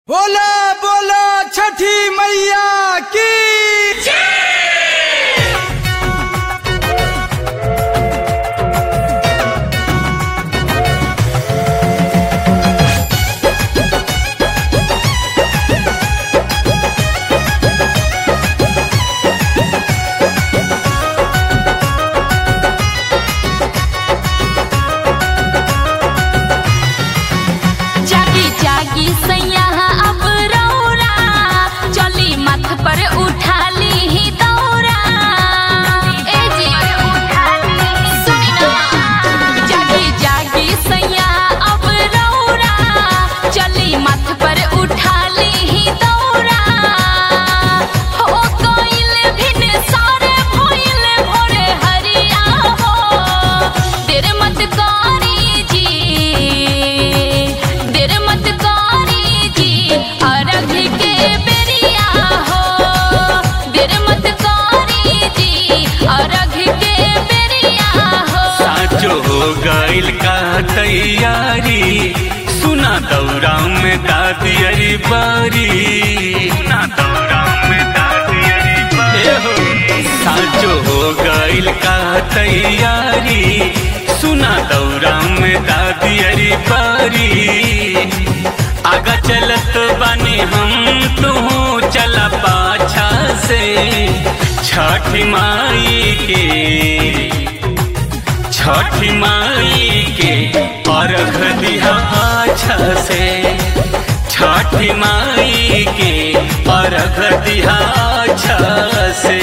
बोला बोला छठी मैया की जागी जागी सैया अब रौरा चली मथ पर उठा ली ही दौरा। ए जी सुनी ना, जागी जागी सैया अब रौरा चली मथ पर उठा ली ही दौरा। हो गइल भिन सारे भइल भोरे हरिया हो, देर मत करी जी, देर मत करी जी, अरघ के बेरिया हो, देर मत करी जी, अरघ के बेरिया हो। साचो हो गइल का तैयारी, सुना दौरा में दादियरी बारी, सुना दौरा में दादियरी बारी हो। साचो हो गइल का तैयारी, सुना दौरा में दादियरी बारी। आगा चलत बानी हम तू चला पाछा से, छठी माई के अर्घ दिहा अच्छा से, छठी माई के अर्घ दिहा अच्छा से।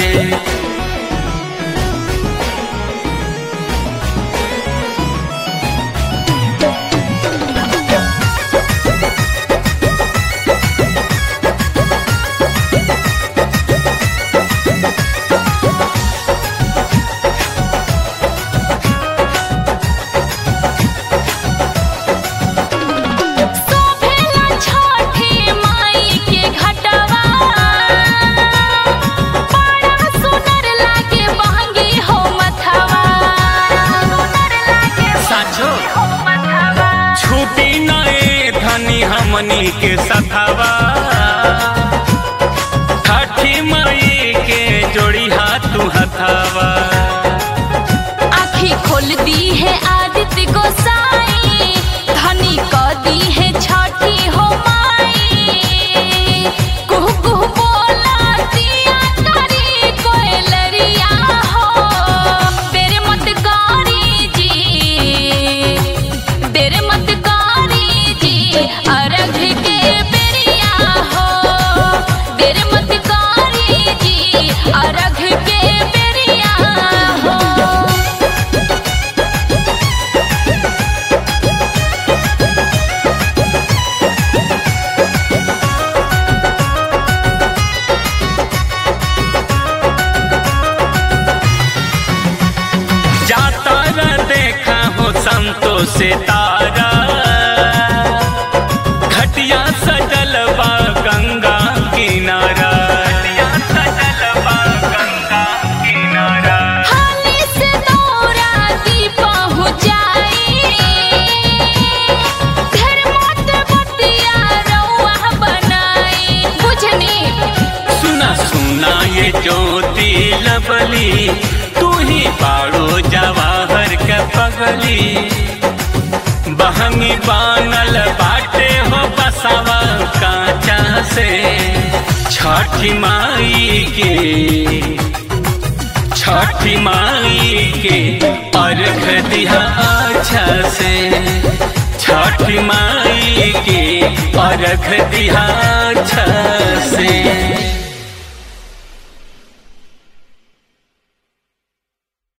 शोभेला छठी माई के घटवा, बड़ा सुंदर लागे बहंगी हो मथवा, सुंदर लागे साचो हो मथवा। छूटी नए धनी हमनी के सथवा, छठी माई के जोड़ी हाथू हथवा। आँखी खोल दी है आदित्य गोसाई, धनी क दी है छठी हो माई। कुहू कुहू बोला दिया करी कोयलरिया हो, देर मत करी जी, देर मत करी जी, अरघ के बेरिया हो, देर मत करी जी, अरघ के बेरिया हो। जाता र देखा हो संतोष से तारा, घटिया सजल बा गंगा किनारा, घटिया सजल बा गंगा किनारा। हाली से दौरा दी पहुँचाई, घर मत बतिया रउआ बनाई, बुझनी। सुना सुना ये ज्योति लबली, तू ही बाड़ो जवाहर के पगली। बहंगी बानल बाटे हो बसावा कांचा से, छठी माई के अर्घ दिहा अच्छा से, छठी माई के अर्घ दिहा अच्छा